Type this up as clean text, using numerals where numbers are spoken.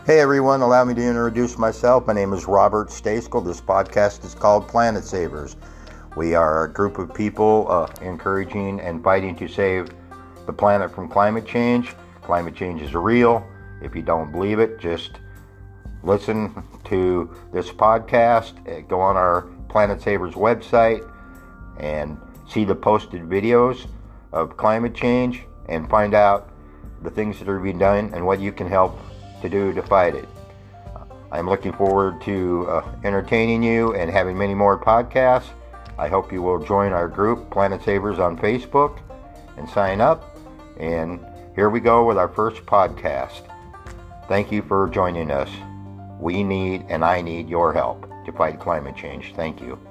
Hey everyone, allow me to introduce myself. My name is Robert Stayskull. This podcast is called Planet Savers. We are a group of people encouraging and fighting to save the planet from climate change. Climate change is real. If you don't believe it, just listen to this podcast. Go on our Planet Savers website and see the posted videos of climate change and find out the things that are being done and what you can help to do to fight it. I'm looking forward to entertaining you and having many more podcasts. I hope you will join our group, Planet Savers, on Facebook and sign up. And here we go with our first podcast. Thank you for joining us. We need and I need your help to fight climate change. Thank you.